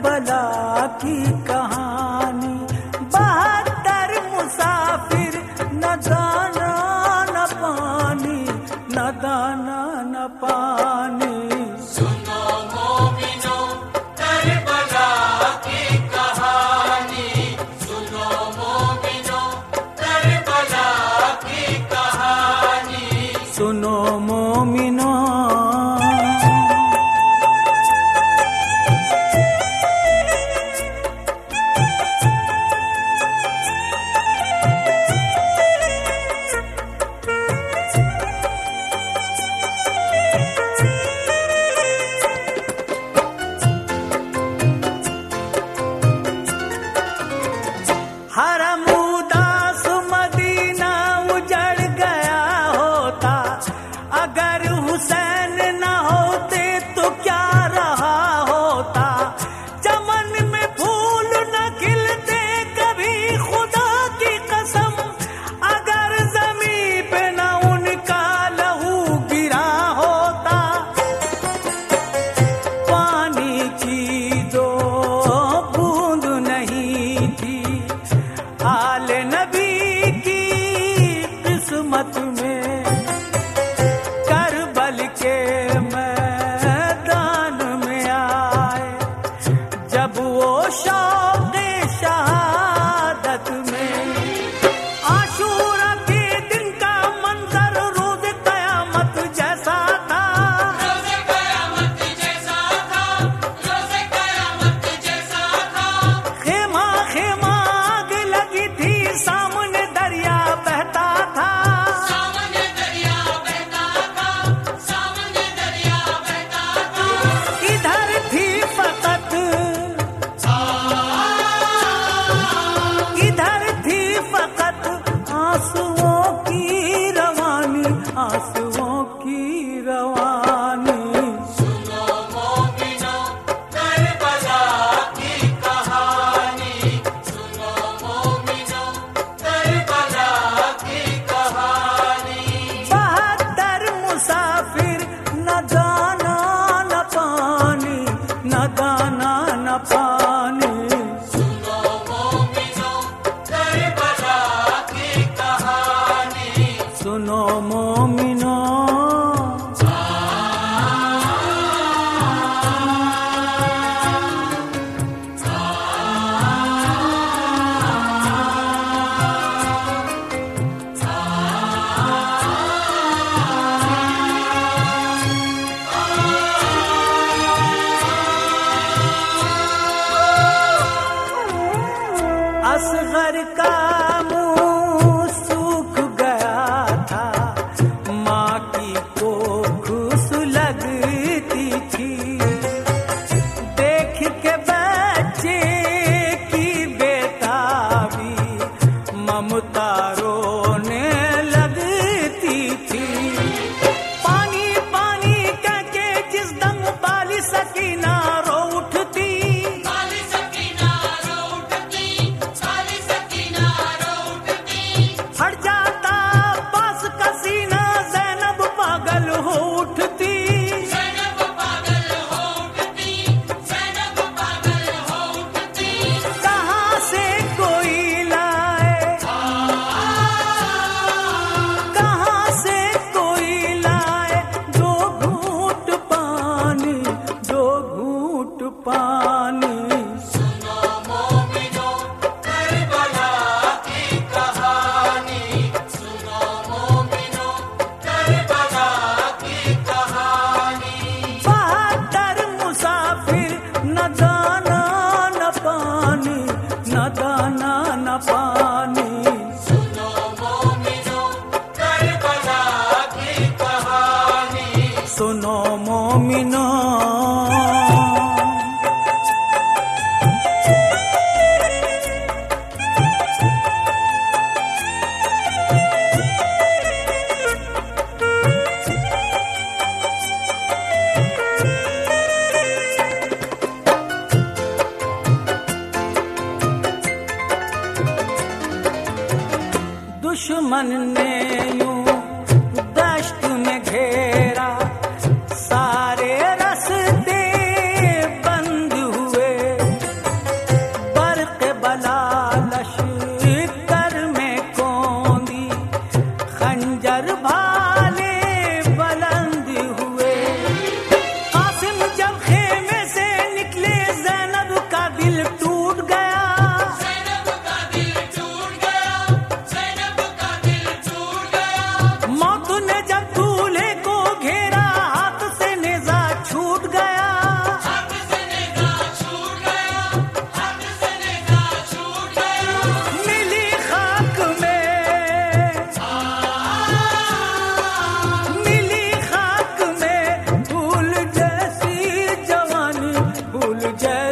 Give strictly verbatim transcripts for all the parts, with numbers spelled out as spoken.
Karbala की कहानी। बहत्तर मुसाफिर न दाना न पानी, न दाना न पानी। सुनो मोमिनो करबला की कहानी, सुनो मोमिनो करबला की कहानी, सुनो मोमिनो। हरम उदास मदीना उजड़ गया होता, अगर हुसैन न होते तो क्या रहा होता। चमन में फूल न खिलते कभी खुदा की कसम, अगर ज़मीं पे न उनका लहू गिरा होता। पानी की दो बूंद नहीं थी आले नबी की किस्मत में, करबल के मैदान में आए जब वो शौक़े शहादत में। आशूरा के दिन का मंजर रोज़ क़यामत जैसा था, रोज़े क़यामत जैसा था, रोज़े क़यामत जैसा था। खेमा खेमा आग लगी थी, सामने दरिया बहता था। सामने दरिया बहता था, सामने दरिया बहता था। इधर थी फकत, इधर थी फकत आंसुओं की रवानी, आंसुओं की रवानी। सुनो मोमिनो करबला की कहानी, सुनो मोमिनो करबला की कहानी। बहत्तर मुसाफिर न दाना न पानी, न दाना न पानी। सुनो मोमिनो करबला की कहानी। सुनो मोमिनो। असगर का मुंह सूख गया था, माँ की कोख सुलगती थी। देख के बच्चे की बेताबी ममता रोने लगती थी। पानी पानी कह के जिस दम बाली सकीना रो उठती, बाली सकीना रो उठती, बाली सकीना रो उठती। हट जाता पास का सीना, ज़ैनब पागल हो उठती। ज़ैनब पागल हो उठती, ज़ैनब पागल हो उठती। कहाँ से कोई लाए, कहाँ से कोई लाए दो घूंट पानी, दो घूंट पानी। सुनो मोमिनो करबला की कहानी, सुनो मोमिनो करबला की कहानी। बहत्तर मुसाफिर न दाना न पानी, न दाना न पानी। सुनो मोमिनो करबला की कहानी। सुनो मोमिनो। दुश्मन ने यूं दश्त में घेरा, सारे रास्ते बंद हुए।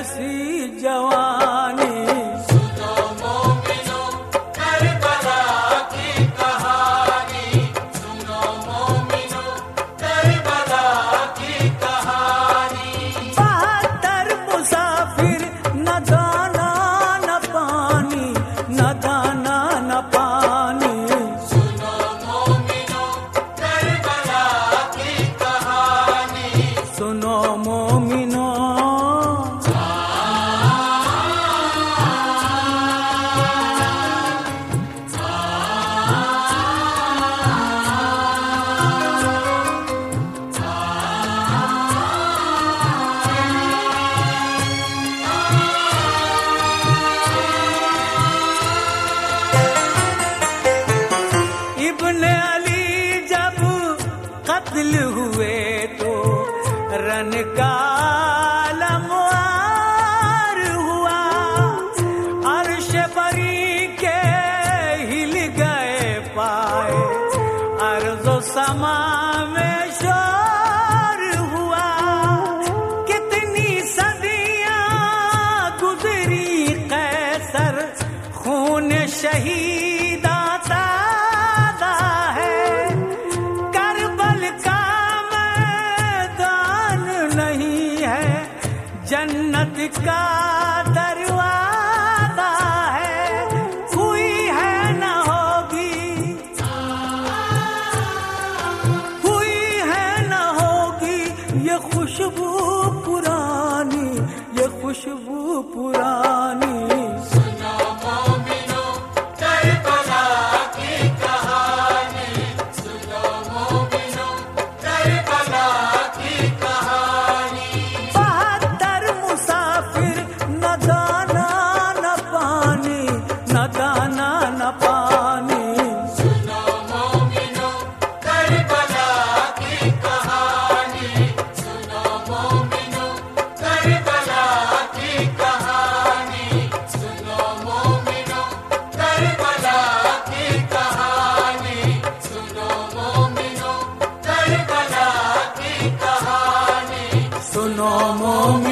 कैसी जवानी। सुनो मोमिनो करबला की कहानी, सुनो मोमिनो करबला की कहानी। बहत्तर मुसाफिर न दाना न पानी, न दाना न पानी। सुनो मोमिनो करबला की कहानी। सुनो मोमिनो इब्ने अली जब कत्ल हुए तो रन का लम्हार हुआ। अर्श बरी के हिल गए पाए, अर्ज़ो समा में शोर हुआ। कितनी सदियां गुजरी कैसर, खून शहीदा ताज़ा है। करबल का मैदान नहीं है, जन्नत का दरवाजा है। हुई है न होगी, हुई है न होगी ये खुशबू पुरानी, ये खुशबू पुरानी। सुनो मोमिनो करबला की कहानी, सुनो मोमिनो करबला की कहानी। बहत्तर मुसाफिर न दाना न पानी, न दाना न पानी। सुनो मोमिनो करबला की कहानी, सुनो मोमिनो करबला की कहानी, सुनो मोमिनो करबला की कहानी, सुनो मोमिनो करबला की कहानी। सुनो मोमिनो